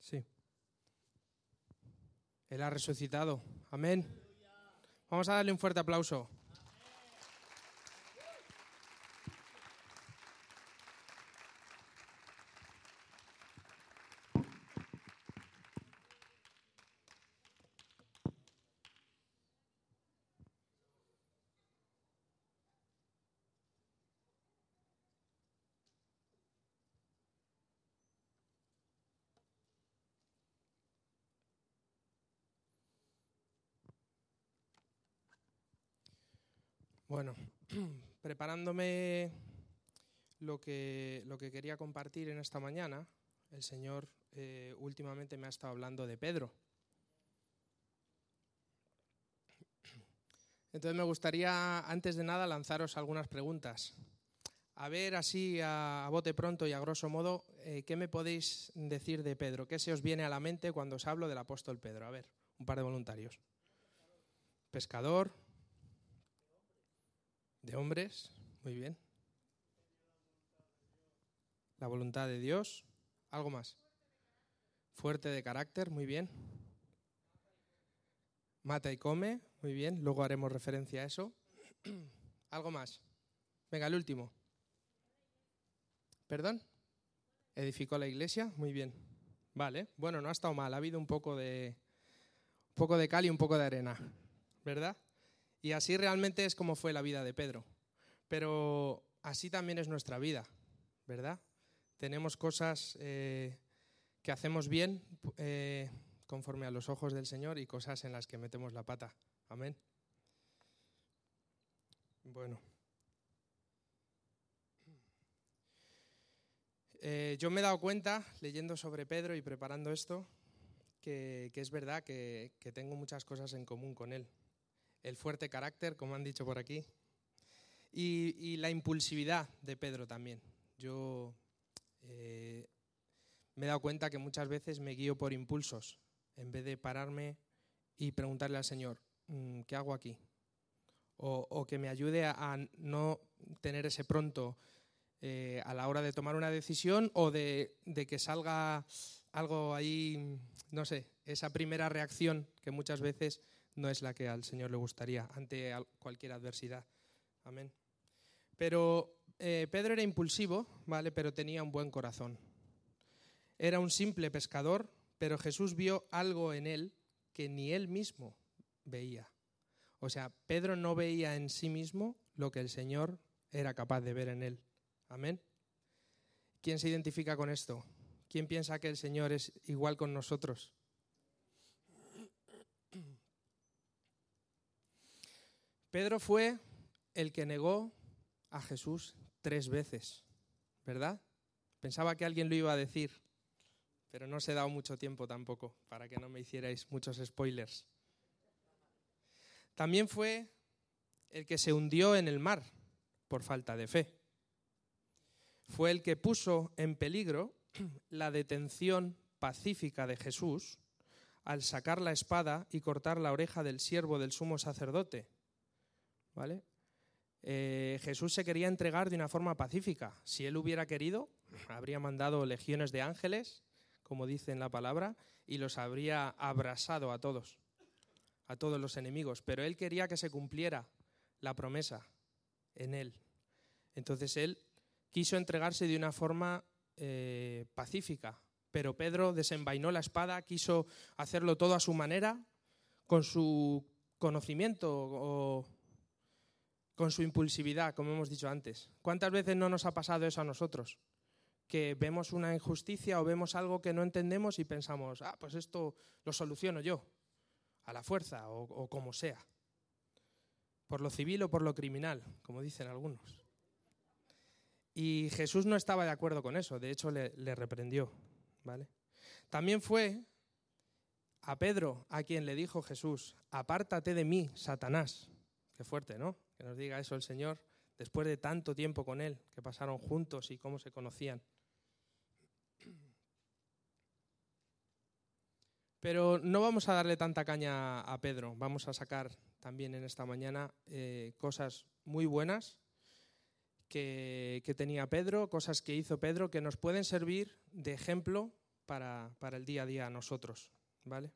Sí. Él ha resucitado. Amén. Vamos a darle un fuerte aplauso. Bueno, preparándome lo que quería compartir en esta mañana, el Señor últimamente me ha estado hablando de Pedro. Entonces me gustaría, antes de nada, lanzaros algunas preguntas. A ver, así a bote pronto y a grosso modo, ¿qué me podéis decir de Pedro? ¿Qué se os viene a la mente cuando os hablo del apóstol Pedro? A ver, un par de voluntarios. Pescador. De hombres, muy bien. La voluntad de Dios. ¿Algo más? Fuerte de carácter, muy bien. Mata y come, muy bien. Luego haremos referencia a eso. ¿Algo más? Venga, el último. ¿Perdón? Edificó la iglesia, muy bien. Vale, bueno, no ha estado mal. Ha habido un poco de cal y un poco de arena, ¿verdad? Y así realmente es como fue la vida de Pedro. Pero así también es nuestra vida, ¿verdad? Tenemos cosas que hacemos bien conforme a los ojos del Señor y cosas en las que metemos la pata. Amén. Bueno. Yo me he dado cuenta, leyendo sobre Pedro y preparando esto, que es verdad que tengo muchas cosas en común con él. El fuerte carácter, como han dicho por aquí, y la impulsividad de Pedro también. Yo me he dado cuenta que muchas veces me guío por impulsos, en vez de pararme y preguntarle al Señor, ¿qué hago aquí? O que me ayude a no tener ese pronto a la hora de tomar una decisión o de que salga algo ahí, no sé, esa primera reacción que muchas veces no es la que al Señor le gustaría ante cualquier adversidad. Amén. Pero Pedro era impulsivo, ¿vale? Pero tenía un buen corazón. Era un simple pescador, pero Jesús vio algo en él que ni él mismo veía. O sea, Pedro no veía en sí mismo lo que el Señor era capaz de ver en él. Amén. ¿Quién se identifica con esto? ¿Quién piensa que el Señor es igual con nosotros? Pedro fue el que negó a Jesús 3 veces, ¿verdad? Pensaba que alguien lo iba a decir, pero no os he dado mucho tiempo tampoco para que no me hicierais muchos spoilers. También fue el que se hundió en el mar por falta de fe. Fue el que puso en peligro la detención pacífica de Jesús al sacar la espada y cortar la oreja del siervo del sumo sacerdote. ¿Vale? Jesús se quería entregar de una forma pacífica. Si él hubiera querido, habría mandado legiones de ángeles, como dice en la palabra, y los habría abrasado a todos los enemigos. Pero él quería que se cumpliera la promesa en él. Entonces él quiso entregarse de una forma pacífica, pero Pedro desenvainó la espada, quiso hacerlo todo a su manera, con su conocimiento o con su impulsividad, como hemos dicho antes. ¿Cuántas veces no nos ha pasado eso a nosotros? Que vemos una injusticia o vemos algo que no entendemos y pensamos, pues esto lo soluciono yo, a la fuerza o como sea, por lo civil o por lo criminal, como dicen algunos. Y Jesús no estaba de acuerdo con eso, de hecho le reprendió, ¿vale? También fue a Pedro a quien le dijo Jesús, apártate de mí, Satanás. Qué fuerte, ¿no? Que nos diga eso el Señor después de tanto tiempo con Él, que pasaron juntos y cómo se conocían. Pero no vamos a darle tanta caña a Pedro, vamos a sacar también en esta mañana cosas muy buenas que tenía Pedro, cosas que hizo Pedro que nos pueden servir de ejemplo para el día a día a nosotros, ¿vale?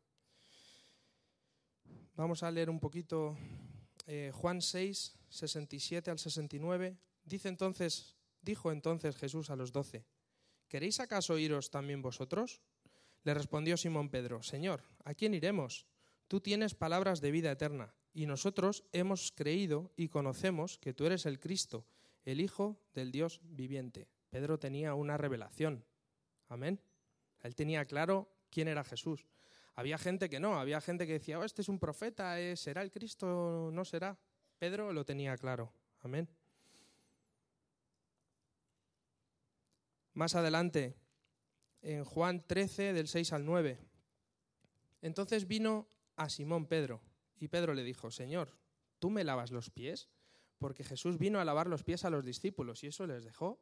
Vamos a leer un poquito Juan 6, 67 al 69. Dijo entonces Jesús a los 12, ¿queréis acaso iros también vosotros? Le respondió Simón Pedro, Señor, ¿a quién iremos? Tú tienes palabras de vida eterna, y nosotros hemos creído y conocemos que tú eres el Cristo, el Hijo del Dios viviente. Pedro tenía una revelación. Amén. Él tenía claro quién era Jesús. Había gente que no, había gente que decía, este es un profeta, ¿será el Cristo? ¿No será? Pedro lo tenía claro. Amén. Más adelante, en Juan 13, del 6 al 9. Entonces vino a Simón Pedro, y Pedro le dijo, Señor, ¿tú me lavas los pies? Porque Jesús vino a lavar los pies a los discípulos, y eso les dejó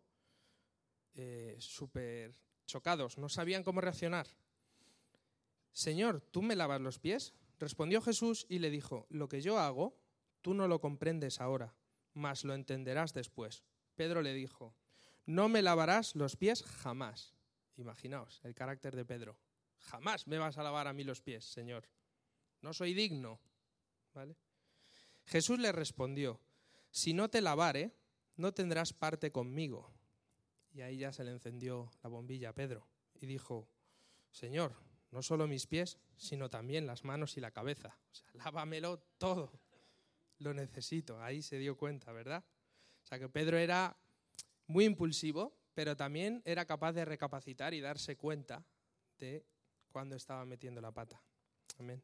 súper chocados, no sabían cómo reaccionar. Señor, ¿tú me lavas los pies? Respondió Jesús y le dijo, lo que yo hago, tú no lo comprendes ahora, mas lo entenderás después. Pedro le dijo, no me lavarás los pies jamás. Imaginaos el carácter de Pedro. Jamás me vas a lavar a mí los pies, Señor. No soy digno. ¿Vale? Jesús le respondió, si no te lavare, no tendrás parte conmigo. Y ahí ya se le encendió la bombilla a Pedro y dijo, Señor, no solo mis pies, sino también las manos y la cabeza. O sea, lávamelo todo. Lo necesito. Ahí se dio cuenta, ¿verdad? O sea, que Pedro era muy impulsivo, pero también era capaz de recapacitar y darse cuenta de cuando estaba metiendo la pata. Amén.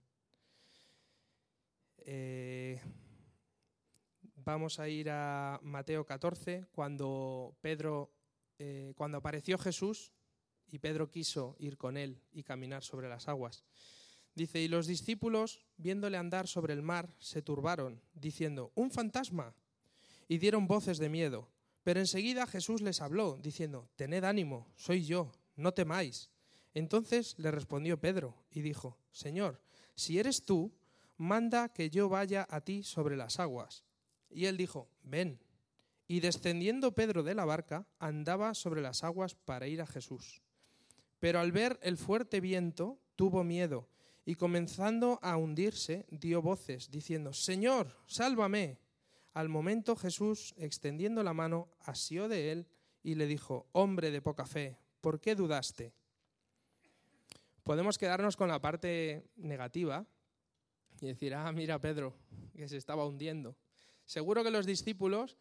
Vamos a ir a Mateo 14, cuando apareció Jesús y Pedro quiso ir con él y caminar sobre las aguas. Dice, y los discípulos, viéndole andar sobre el mar, se turbaron, diciendo, ¡un fantasma! Y dieron voces de miedo. Pero enseguida Jesús les habló, diciendo, tened ánimo, soy yo, no temáis. Entonces le respondió Pedro y dijo, Señor, si eres tú, manda que yo vaya a ti sobre las aguas. Y él dijo, ven. Y descendiendo Pedro de la barca, andaba sobre las aguas para ir a Jesús. Pero al ver el fuerte viento, tuvo miedo, y comenzando a hundirse, dio voces, diciendo, Señor, sálvame. Al momento Jesús, extendiendo la mano, asió de él y le dijo, hombre de poca fe, ¿por qué dudaste? Podemos quedarnos con la parte negativa y decir, mira Pedro, que se estaba hundiendo. Seguro que los discípulos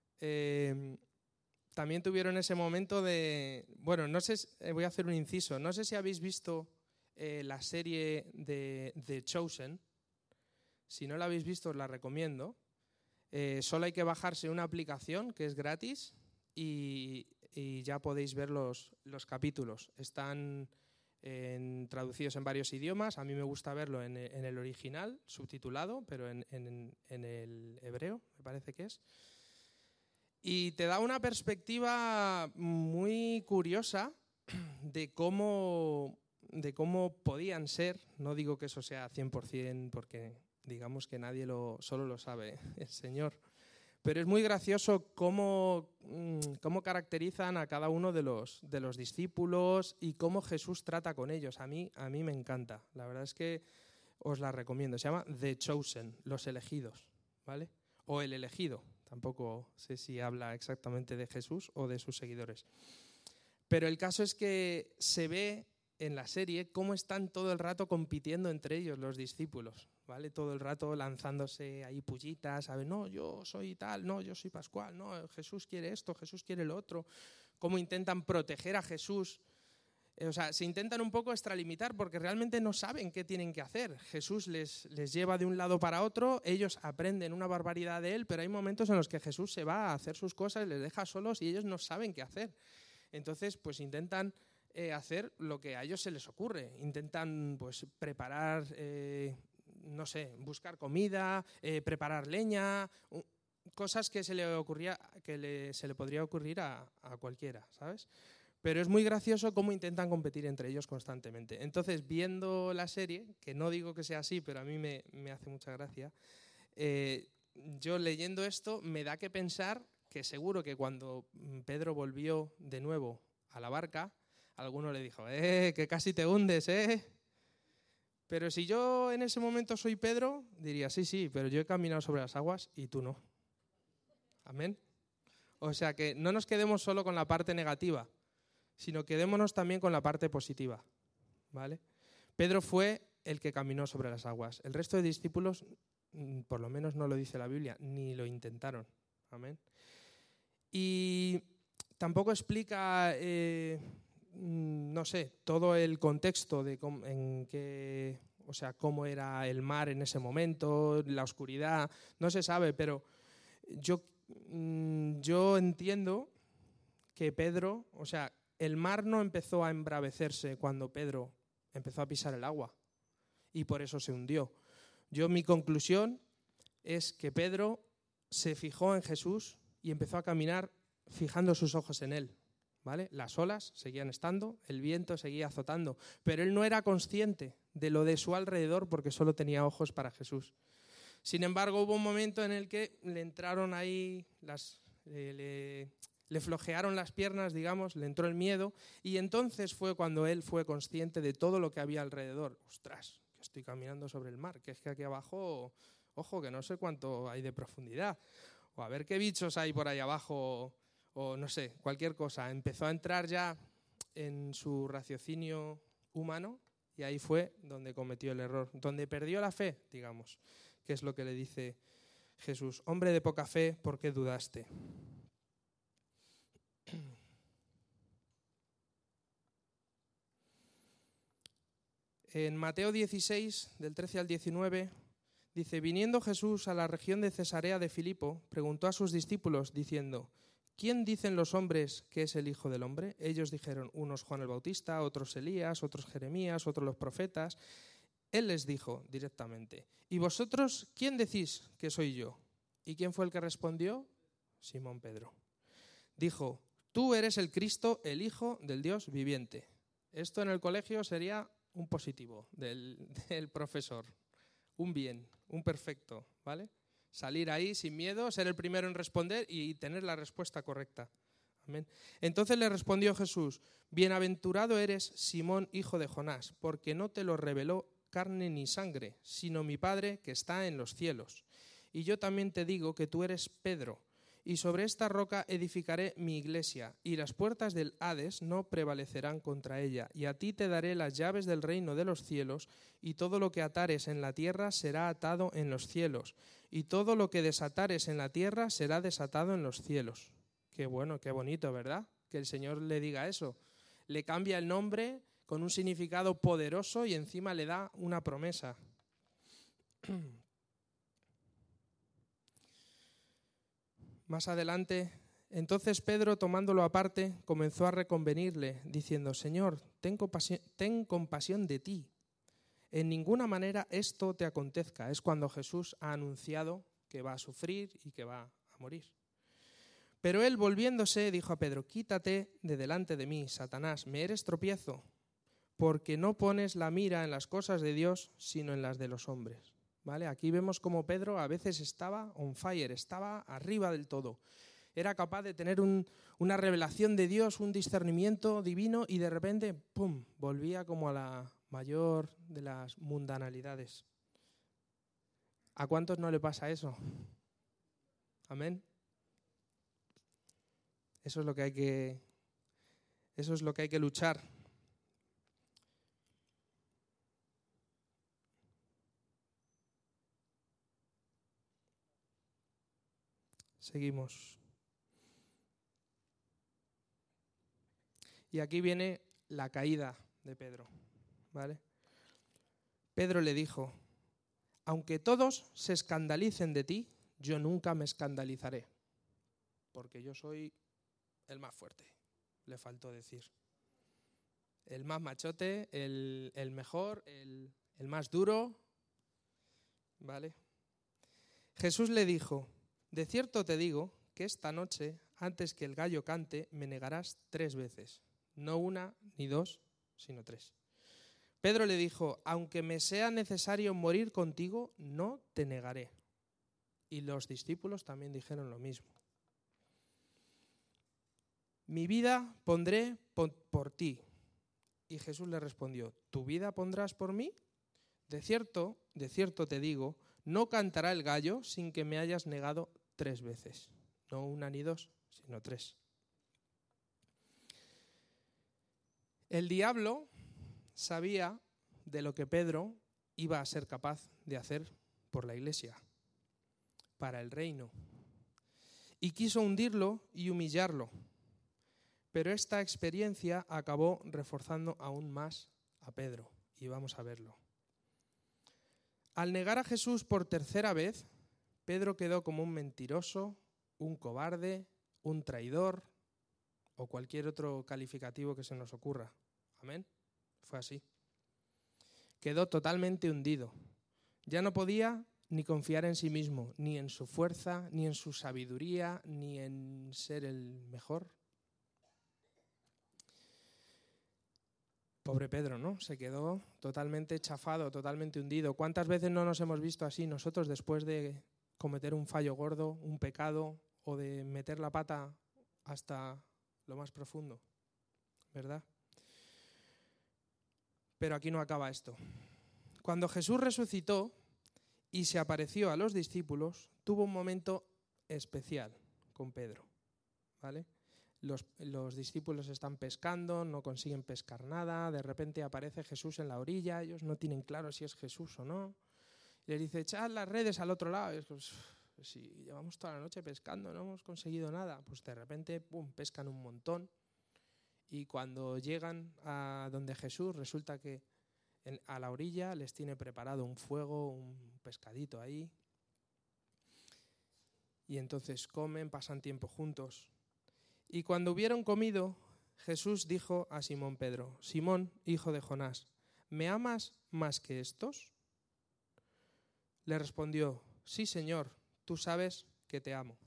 también tuvieron ese momento de... Bueno, no sé, voy a hacer un inciso. No sé si habéis visto la serie de The Chosen. Si no la habéis visto, os la recomiendo. Solo hay que bajarse una aplicación que es gratis y ya podéis ver los capítulos. Están traducidos en varios idiomas. A mí me gusta verlo en el original, subtitulado, pero en el hebreo, me parece que es. Y te da una perspectiva muy curiosa de cómo podían ser. No digo que eso sea 100% porque digamos que nadie solo lo sabe el Señor. Pero es muy gracioso cómo caracterizan a cada uno de los discípulos y cómo Jesús trata con ellos. A mí me encanta. La verdad es que os la recomiendo. Se llama The Chosen, los elegidos, ¿vale? O el elegido. Tampoco sé si habla exactamente de Jesús o de sus seguidores. Pero el caso es que se ve en la serie cómo están todo el rato compitiendo entre ellos los discípulos, ¿vale? Todo el rato lanzándose ahí pullitas, ¿sabes? No, yo soy tal, no, yo soy Pascual, no, Jesús quiere esto, Jesús quiere lo otro. Cómo intentan proteger a Jesús. O sea, se intentan un poco extralimitar porque realmente no saben qué tienen que hacer. Jesús les lleva de un lado para otro, ellos aprenden una barbaridad de él, pero hay momentos en los que Jesús se va a hacer sus cosas, les deja solos y ellos no saben qué hacer. Entonces, pues intentan hacer lo que a ellos se les ocurre. Intentan pues preparar, no sé, buscar comida, preparar leña, cosas que se le podría ocurrir a cualquiera, ¿sabes? Pero es muy gracioso cómo intentan competir entre ellos constantemente. Entonces, viendo la serie, que no digo que sea así, pero a mí me hace mucha gracia, yo leyendo esto me da que pensar que seguro que cuando Pedro volvió de nuevo a la barca, Alguno le dijo, que casi te hundes, ¿eh? Pero si yo en ese momento soy Pedro, diría, sí, pero yo he caminado sobre las aguas y tú no. Amén. O sea que no nos quedemos solo con la parte negativa, sino quedémonos también con la parte positiva, ¿vale? Pedro fue el que caminó sobre las aguas. El resto de discípulos, por lo menos no lo dice la Biblia, ni lo intentaron. Amén. Y tampoco explica, no sé, todo el contexto de cómo era el mar en ese momento, la oscuridad, no se sabe, pero yo entiendo que Pedro, el mar no empezó a embravecerse cuando Pedro empezó a pisar el agua y por eso se hundió. Mi conclusión es que Pedro se fijó en Jesús y empezó a caminar fijando sus ojos en él, ¿vale? Las olas seguían estando, el viento seguía azotando, pero él no era consciente de lo de su alrededor porque solo tenía ojos para Jesús. Sin embargo, hubo un momento en el que le entraron ahí, le flojearon las piernas, digamos, le entró el miedo y entonces fue cuando él fue consciente de todo lo que había alrededor. ¡Ostras! Que estoy caminando sobre el mar, que es que aquí abajo, ojo, que no sé cuánto hay de profundidad. O a ver qué bichos hay por ahí abajo, o no sé, cualquier cosa. Empezó a entrar ya en su raciocinio humano y ahí fue donde cometió el error, donde perdió la fe, digamos, que es lo que le dice Jesús. Hombre de poca fe, ¿por qué dudaste? En Mateo 16, del 13 al 19, dice, viniendo Jesús a la región de Cesarea de Filipo, preguntó a sus discípulos, diciendo, ¿quién dicen los hombres que es el Hijo del Hombre? Ellos dijeron, unos Juan el Bautista, otros Elías, otros Jeremías, otros los profetas. Él les dijo directamente, ¿y vosotros quién decís que soy yo? ¿Y quién fue el que respondió? Simón Pedro. Dijo, tú eres el Cristo, el Hijo del Dios viviente. Esto en el colegio sería un positivo del profesor, un bien, un perfecto, ¿vale? Salir ahí sin miedo, ser el primero en responder y tener la respuesta correcta. Amén. Entonces le respondió Jesús, bienaventurado eres, Simón, hijo de Jonás, porque no te lo reveló carne ni sangre, sino mi Padre que está en los cielos. Y yo también te digo que tú eres Pedro, y sobre esta roca edificaré mi iglesia, y las puertas del Hades no prevalecerán contra ella. Y a ti te daré las llaves del reino de los cielos, y todo lo que atares en la tierra será atado en los cielos, y todo lo que desatares en la tierra será desatado en los cielos. Qué bueno, qué bonito, ¿verdad? Que el Señor le diga eso. Le cambia el nombre con un significado poderoso y encima le da una promesa. Más adelante, entonces Pedro, tomándolo aparte, comenzó a reconvenirle, diciendo, Señor, ten compasión de ti. En ninguna manera esto te acontezca. Es cuando Jesús ha anunciado que va a sufrir y que va a morir. Pero él, volviéndose, dijo a Pedro, quítate de delante de mí, Satanás, me eres tropiezo, porque no pones la mira en las cosas de Dios, sino en las de los hombres. ¿Vale? Aquí vemos cómo Pedro a veces estaba on fire, estaba arriba del todo. Era capaz de tener una revelación de Dios, un discernimiento divino y de repente, ¡pum!, volvía como a la mayor de las mundanalidades. ¿A cuántos no le pasa eso? Amén. Eso es lo que hay que luchar. Seguimos. Y aquí viene la caída de Pedro, ¿vale? Pedro le dijo, aunque todos se escandalicen de ti, yo nunca me escandalizaré, porque yo soy el más fuerte, le faltó decir. El más machote, el mejor, el más duro, ¿vale? Jesús le dijo, de cierto te digo que esta noche, antes que el gallo cante, me negarás 3 veces. No 1 ni 2, sino 3. Pedro le dijo, aunque me sea necesario morir contigo, no te negaré. Y los discípulos también dijeron lo mismo. Mi vida pondré por ti. Y Jesús le respondió: ¿tu vida pondrás por mí? De cierto te digo, no cantará el gallo sin que me hayas negado 3 veces. No una ni dos, sino 3. El diablo sabía de lo que Pedro iba a ser capaz de hacer por la iglesia, para el reino, y quiso hundirlo y humillarlo. Pero esta experiencia acabó reforzando aún más a Pedro, y vamos a verlo. Al negar a Jesús por 3ª vez, Pedro quedó como un mentiroso, un cobarde, un traidor o cualquier otro calificativo que se nos ocurra. Amén. Fue así. Quedó totalmente hundido. Ya no podía ni confiar en sí mismo, ni en su fuerza, ni en su sabiduría, ni en ser el mejor. Pobre Pedro, ¿no? Se quedó totalmente chafado, totalmente hundido. ¿Cuántas veces no nos hemos visto así nosotros después de cometer un fallo gordo, un pecado, o de meter la pata hasta lo más profundo? ¿Verdad? Pero aquí no acaba esto. Cuando Jesús resucitó y se apareció a los discípulos, tuvo un momento especial con Pedro, ¿vale? Los discípulos están pescando, no consiguen pescar nada, de repente aparece Jesús en la orilla, ellos no tienen claro si es Jesús o no. Y les dice: echad las redes al otro lado. Y es, pues, si llevamos toda la noche pescando, no hemos conseguido nada. Pues de repente, pum, pescan un montón. Y cuando llegan a donde Jesús, resulta que a la orilla les tiene preparado un fuego, un pescadito ahí. Y entonces comen, pasan tiempo juntos. Y cuando hubieron comido, Jesús dijo a Simón Pedro: Simón, hijo de Jonás, ¿me amas más que estos? Le respondió: sí, Señor, tú sabes que te amo.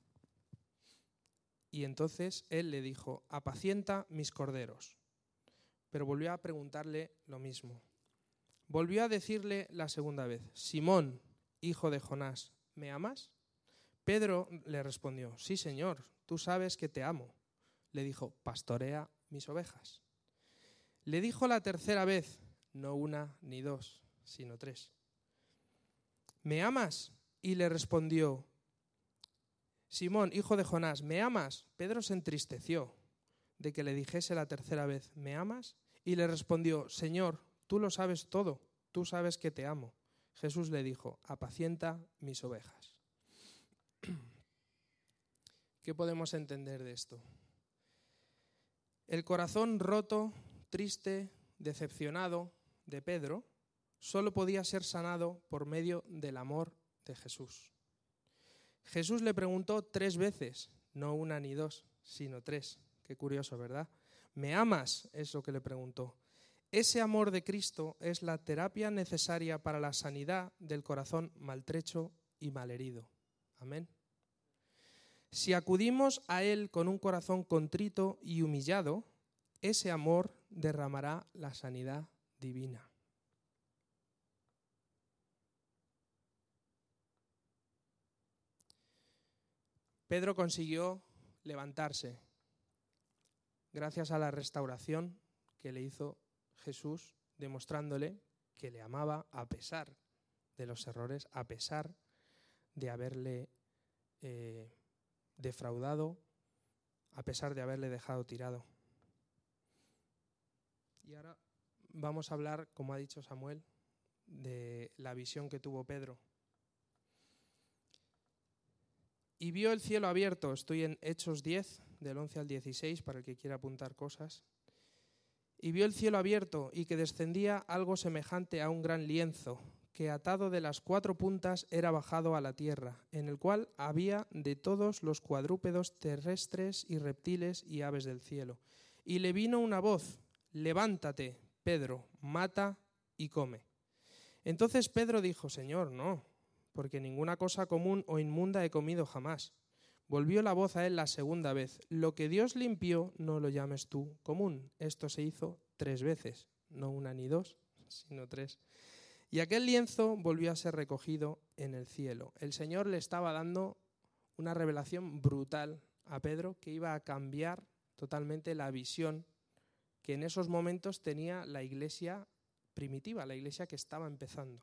Y entonces él le dijo: apacienta mis corderos. Pero volvió a preguntarle lo mismo. Volvió a decirle la segunda vez: Simón, hijo de Jonás, ¿me amas? Pedro le respondió: sí, Señor, tú sabes que te amo. Le dijo: pastorea mis ovejas. Le dijo la 3ª vez, no una ni 2, sino 3. ¿Me amas? Y le respondió: Simón, hijo de Jonás, ¿me amas? Pedro se entristeció de que le dijese la 3ª vez: ¿me amas? Y le respondió: Señor, tú lo sabes todo, tú sabes que te amo. Jesús le dijo: apacienta mis ovejas. ¿Qué podemos entender de esto? El corazón roto, triste, decepcionado de Pedro solo podía ser sanado por medio del amor de Jesús. Jesús le preguntó 3 veces, no una ni 2, sino 3. Qué curioso, ¿verdad? ¿Me amas? Es lo que le preguntó. Ese amor de Cristo es la terapia necesaria para la sanidad del corazón maltrecho y malherido. Amén. Si acudimos a Él con un corazón contrito y humillado, ese amor derramará la sanidad divina. Pedro consiguió levantarse gracias a la restauración que le hizo Jesús, demostrándole que le amaba a pesar de los errores, a pesar de haberle defraudado, a pesar de haberle dejado tirado. Y ahora vamos a hablar, como ha dicho Samuel, de la visión que tuvo Pedro. Y vio el cielo abierto, estoy en Hechos 10, del 11 al 16, para el que quiera apuntar cosas. Y vio el cielo abierto y que descendía algo semejante a un gran lienzo, que atado de las 4 puntas era bajado a la tierra, en el cual había de todos los cuadrúpedos terrestres y reptiles y aves del cielo. Y le vino una voz: levántate, Pedro, mata y come. Entonces Pedro dijo: Señor, no, porque ninguna cosa común o inmunda he comido jamás. Volvió la voz a él la 2ª vez: lo que Dios limpió, no lo llames tú común. Esto se hizo 3 veces, no una ni 2, sino 3. Y aquel lienzo volvió a ser recogido en el cielo. El Señor le estaba dando una revelación brutal a Pedro que iba a cambiar totalmente la visión que en esos momentos tenía la iglesia primitiva, la iglesia que estaba empezando.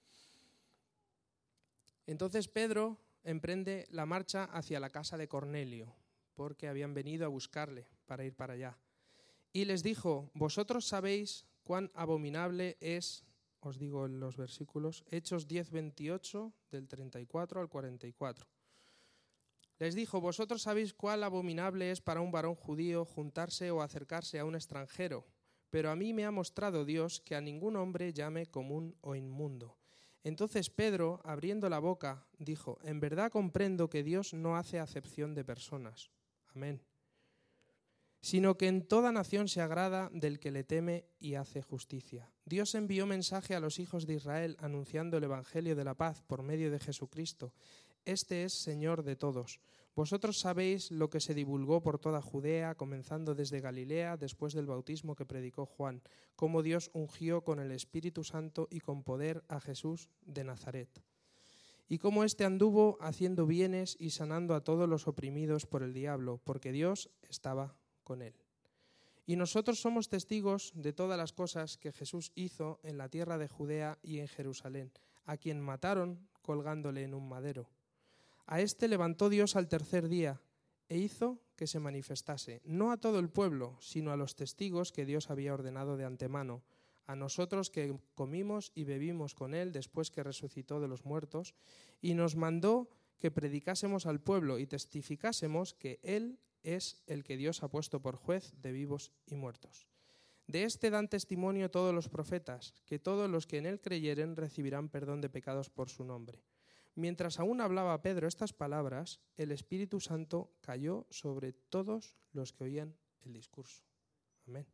Entonces Pedro emprende la marcha hacia la casa de Cornelio, porque habían venido a buscarle para ir para allá. Y les dijo: vosotros sabéis cuán abominable es, os digo en los versículos, Hechos 10:28, del 34 al 44. Les dijo: vosotros sabéis cuán abominable es para un varón judío juntarse o acercarse a un extranjero, pero a mí me ha mostrado Dios que a ningún hombre llame común o inmundo. Entonces Pedro, abriendo la boca, dijo: en verdad comprendo que Dios no hace acepción de personas. Amén. Sino que en toda nación se agrada del que le teme y hace justicia. Dios envió mensaje a los hijos de Israel anunciando el evangelio de la paz por medio de Jesucristo. Este es Señor de todos. Vosotros sabéis lo que se divulgó por toda Judea, comenzando desde Galilea, después del bautismo que predicó Juan, cómo Dios ungió con el Espíritu Santo y con poder a Jesús de Nazaret. Y cómo éste anduvo haciendo bienes y sanando a todos los oprimidos por el diablo, porque Dios estaba con él. Y nosotros somos testigos de todas las cosas que Jesús hizo en la tierra de Judea y en Jerusalén, a quien mataron colgándole en un madero. A este levantó Dios al tercer día e hizo que se manifestase, no a todo el pueblo, sino a los testigos que Dios había ordenado de antemano, a nosotros que comimos y bebimos con él después que resucitó de los muertos, y nos mandó que predicásemos al pueblo y testificásemos que él es el que Dios ha puesto por juez de vivos y muertos. De este dan testimonio todos los profetas, que todos los que en él creyeren recibirán perdón de pecados por su nombre. Mientras aún hablaba Pedro estas palabras, el Espíritu Santo cayó sobre todos los que oían el discurso. Amén.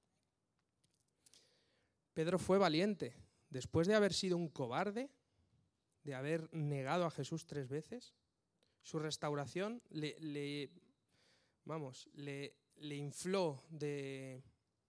Pedro fue valiente. Después de haber sido un cobarde, de haber negado a Jesús 3 veces, su restauración le infló de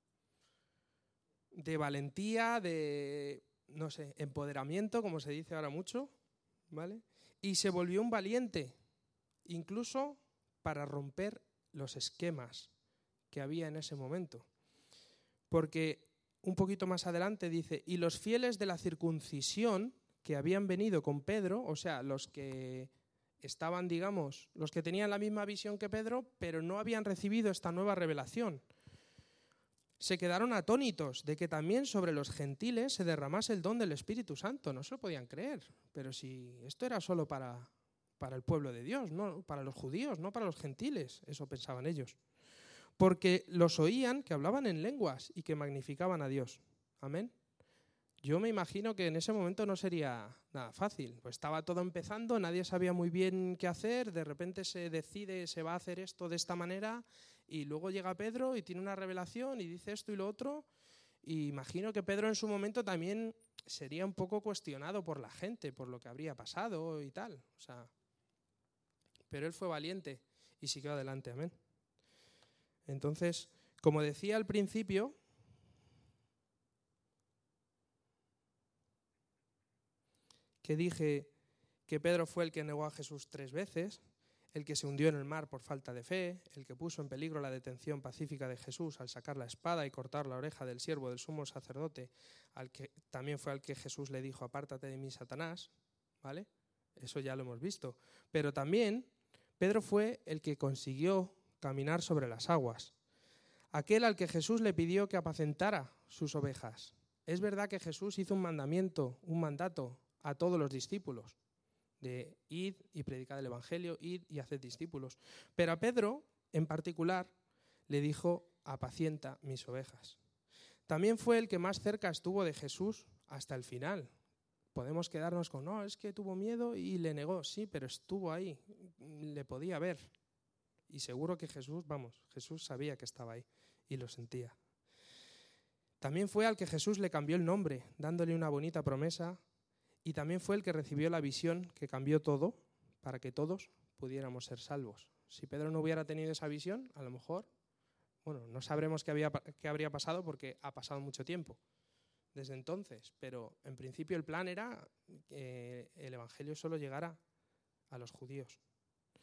valentía, de, empoderamiento, como se dice ahora mucho, ¿vale? Y se volvió un valiente, incluso para romper los esquemas que había en ese momento. Porque un poquito más adelante dice: y los fieles de la circuncisión que habían venido con Pedro, o sea, los que estaban, digamos, los que tenían la misma visión que Pedro, pero no habían recibido esta nueva revelación, se quedaron atónitos de que también sobre los gentiles se derramase el don del Espíritu Santo. No se lo podían creer, pero si esto era solo para el pueblo de Dios, no para los judíos, no para los gentiles, eso pensaban ellos. Porque los oían que hablaban en lenguas y que magnificaban a Dios. Amén. Yo me imagino que en ese momento no sería nada fácil. Pues estaba todo empezando, nadie sabía muy bien qué hacer, de repente se decide, se va a hacer esto de esta manera, y luego llega Pedro y tiene una revelación y dice esto y lo otro. Y imagino que Pedro en su momento también sería un poco cuestionado por la gente, por lo que habría pasado y tal. O sea, pero él fue valiente y siguió adelante. Amén. Entonces, como decía al principio, que dije que Pedro fue el que negó a Jesús 3 veces, el que se hundió en el mar por falta de fe, el que puso en peligro la detención pacífica de Jesús al sacar la espada y cortar la oreja del siervo del sumo sacerdote, también fue al que Jesús le dijo: apártate de mí, Satanás, ¿vale? Eso ya lo hemos visto. Pero también Pedro fue el que consiguió caminar sobre las aguas, aquel al que Jesús le pidió que apacentara sus ovejas. Es verdad que Jesús hizo un mandato a todos los discípulos, de id y predicad el evangelio, id y haced discípulos. Pero a Pedro, en particular, le dijo: apacienta mis ovejas. También fue el que más cerca estuvo de Jesús hasta el final. Podemos quedarnos con: no, es que tuvo miedo y le negó. Sí, pero estuvo ahí, le podía ver. Y seguro que Jesús sabía que estaba ahí y lo sentía. También fue al que Jesús le cambió el nombre, dándole una bonita promesa. Y también fue el que recibió la visión que cambió todo para que todos pudiéramos ser salvos. Si Pedro no hubiera tenido esa visión, a lo mejor, no sabremos qué habría pasado, porque ha pasado mucho tiempo desde entonces. Pero en principio el plan era que el evangelio solo llegara a los judíos.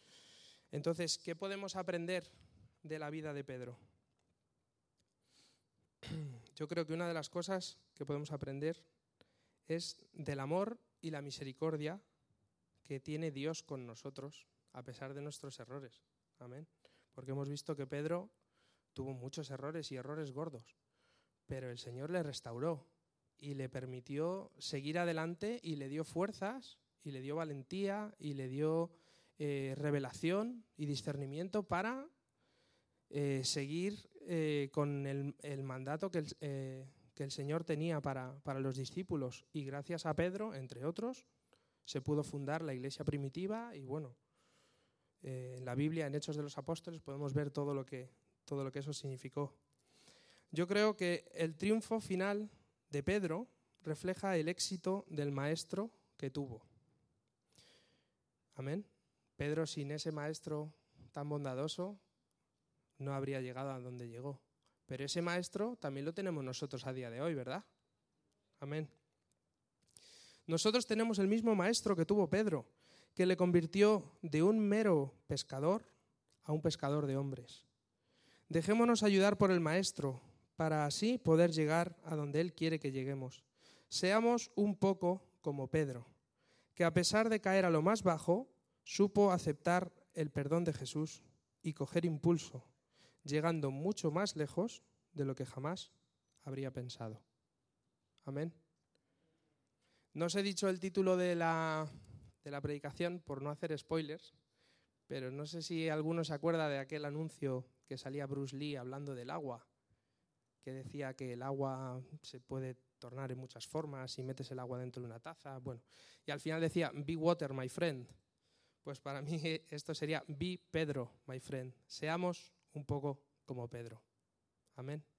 Entonces, ¿qué podemos aprender de la vida de Pedro? yo creo que una de las cosas que podemos aprender es del amor y la misericordia que tiene Dios con nosotros, a pesar de nuestros errores. Amén. Porque hemos visto que Pedro tuvo muchos errores y errores gordos, pero el Señor le restauró y le permitió seguir adelante y le dio fuerzas y le dio valentía y le dio revelación y discernimiento para seguir con el mandato que el Señor tenía para los discípulos. Y gracias a Pedro, entre otros, se pudo fundar la iglesia primitiva y bueno, en la Biblia, en Hechos de los Apóstoles, podemos ver todo lo que eso significó. Yo creo que el triunfo final de Pedro refleja el éxito del maestro que tuvo. Amén. Pedro, sin ese maestro tan bondadoso, no habría llegado a donde llegó. Pero ese maestro también lo tenemos nosotros a día de hoy, ¿verdad? Amén. Nosotros tenemos el mismo maestro que tuvo Pedro, que le convirtió de un mero pescador a un pescador de hombres. Dejémonos ayudar por el maestro para así poder llegar a donde él quiere que lleguemos. Seamos un poco como Pedro, que a pesar de caer a lo más bajo, supo aceptar el perdón de Jesús y coger impulso, llegando mucho más lejos de lo que jamás habría pensado. Amén. No os he dicho el título de la predicación por no hacer spoilers, pero no sé si alguno se acuerda de aquel anuncio que salía Bruce Lee hablando del agua, que decía que el agua se puede tornar en muchas formas si metes el agua dentro de una taza. Bueno, y al final decía, be water, my friend. Pues para mí esto sería, be Pedro, my friend. Seamos un poco como Pedro. Amén.